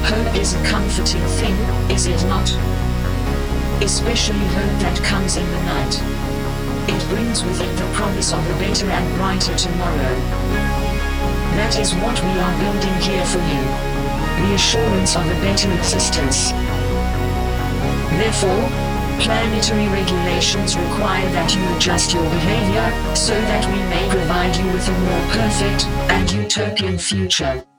Hope is a comforting thing, is it not? Especially hope that comes in the night. It brings with it the promise of a better and brighter tomorrow. That is what we are building here for you. The assurance of a better existence. Therefore, planetary regulations require that you adjust your behavior, so that we may provide you with a more perfect and utopian future.